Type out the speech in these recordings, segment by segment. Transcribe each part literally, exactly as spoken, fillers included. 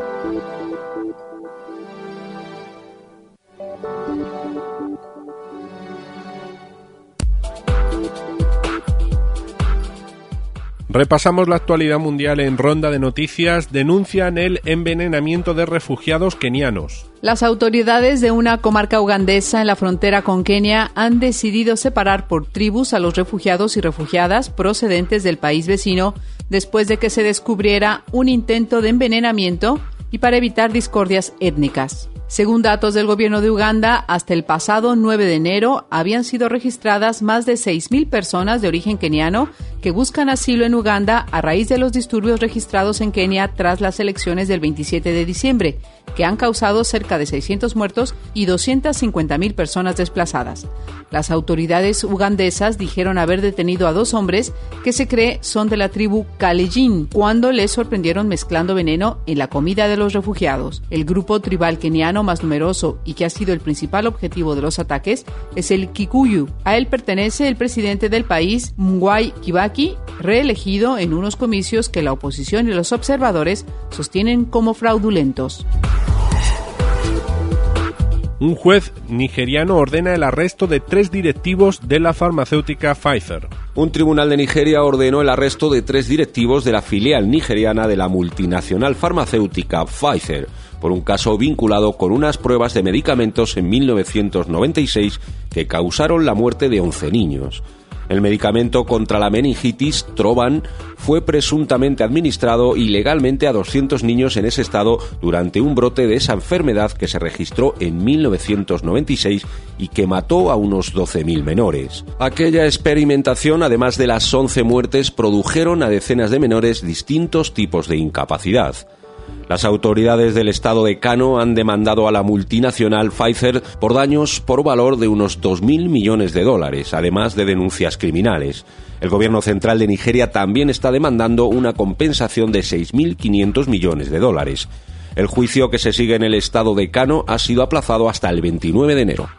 Repasamos la actualidad mundial en ronda de noticias. Denuncian el envenenamiento de refugiados kenianos. Las autoridades de una comarca ugandesa en la frontera con Kenia han decidido separar por tribus a los refugiados y refugiadas procedentes del país vecino después de que se descubriera un intento de envenenamiento y para evitar discordias étnicas. Según datos del gobierno de Uganda, hasta el pasado nueve de enero habían sido registradas más de seis mil personas de origen keniano que buscan asilo en Uganda a raíz de los disturbios registrados en Kenia tras las elecciones del veintisiete de diciembre, que han causado cerca de seiscientos muertos y doscientas cincuenta mil personas desplazadas. Las autoridades ugandesas dijeron haber detenido a dos hombres que se cree son de la tribu Kalenjin cuando les sorprendieron mezclando veneno en la comida de los refugiados. El grupo tribal keniano más numeroso y que ha sido el principal objetivo de los ataques es el Kikuyu. A él pertenece el presidente del país, Mwai Kibaki, reelegido en unos comicios que la oposición y los observadores sostienen como fraudulentos. Un juez nigeriano ordena el arresto de tres directivos de la farmacéutica Pfizer. Un tribunal de Nigeria ordenó el arresto de tres directivos de la filial nigeriana de la multinacional farmacéutica Pfizer por un caso vinculado con unas pruebas de medicamentos en mil novecientos noventa y seis que causaron la muerte de once niños. El medicamento contra la meningitis, Trovan, fue presuntamente administrado ilegalmente a doscientos niños en ese estado durante un brote de esa enfermedad que se registró en mil novecientos noventa y seis y que mató a unos doce mil menores. Aquella experimentación, además de las once muertes, produjeron a decenas de menores distintos tipos de incapacidad. Las autoridades del estado de Kano han demandado a la multinacional Pfizer por daños por valor de unos dos mil millones de dólares, además de denuncias criminales. El gobierno central de Nigeria también está demandando una compensación de seis mil quinientos millones de dólares. El juicio que se sigue en el estado de Kano ha sido aplazado hasta el veintinueve de enero.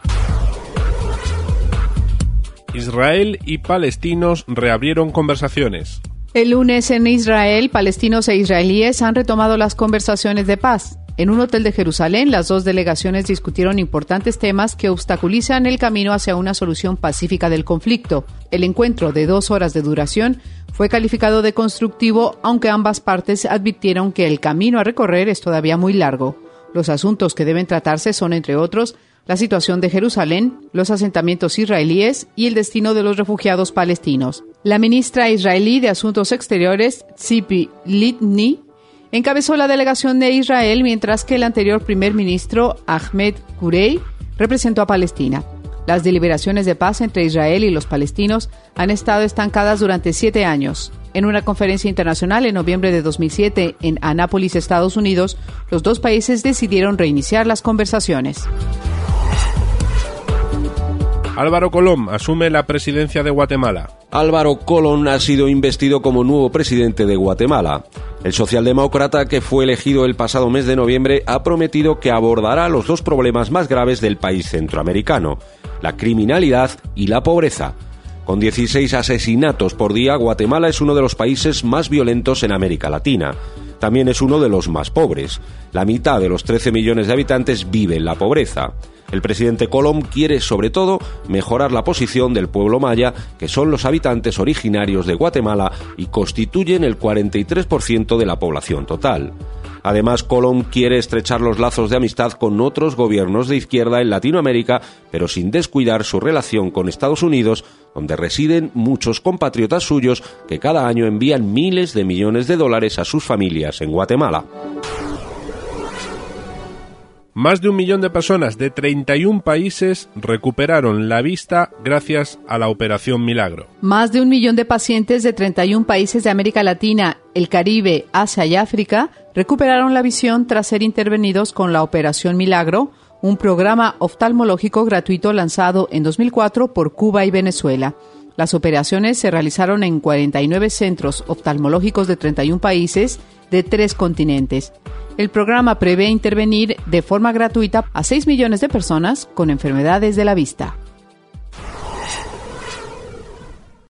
Israel y palestinos reabrieron conversaciones. El lunes en Israel, palestinos e israelíes han retomado las conversaciones de paz. En un hotel de Jerusalén, las dos delegaciones discutieron importantes temas que obstaculizan el camino hacia una solución pacífica del conflicto. El encuentro, de dos horas de duración, fue calificado de constructivo, aunque ambas partes advirtieron que el camino a recorrer es todavía muy largo. Los asuntos que deben tratarse son, entre otros, la situación de Jerusalén, los asentamientos israelíes y el destino de los refugiados palestinos. La ministra israelí de Asuntos Exteriores, Tzipi Livni, encabezó la delegación de Israel, mientras que el anterior primer ministro, Ahmed Kurey, representó a Palestina. Las deliberaciones de paz entre Israel y los palestinos han estado estancadas durante siete años. En una conferencia internacional en noviembre de dos mil siete en Anápolis, Estados Unidos, los dos países decidieron reiniciar las conversaciones. Álvaro Colom asume la presidencia de Guatemala. Álvaro Colom ha sido investido como nuevo presidente de Guatemala. El socialdemócrata, que fue elegido el pasado mes de noviembre, ha prometido que abordará los dos problemas más graves del país centroamericano: la criminalidad y la pobreza. Con dieciséis asesinatos por día, Guatemala es uno de los países más violentos en América Latina. También es uno de los más pobres. La mitad de los trece millones de habitantes vive en la pobreza. El presidente Colom quiere, sobre todo, mejorar la posición del pueblo maya, que son los habitantes originarios de Guatemala y constituyen el cuarenta y tres por ciento de la población total. Además, Colom quiere estrechar los lazos de amistad con otros gobiernos de izquierda en Latinoamérica, pero sin descuidar su relación con Estados Unidos, donde residen muchos compatriotas suyos que cada año envían miles de millones de dólares a sus familias en Guatemala. Más de un millón de personas de treinta y un países recuperaron la vista gracias a la Operación Milagro. Más de un millón de pacientes de treinta y un países de América Latina, el Caribe, Asia y África recuperaron la visión tras ser intervenidos con la Operación Milagro, un programa oftalmológico gratuito lanzado en dos mil cuatro por Cuba y Venezuela. Las operaciones se realizaron en cuarenta y nueve centros oftalmológicos de treinta y un países de tres continentes. El programa prevé intervenir de forma gratuita a seis millones de personas con enfermedades de la vista.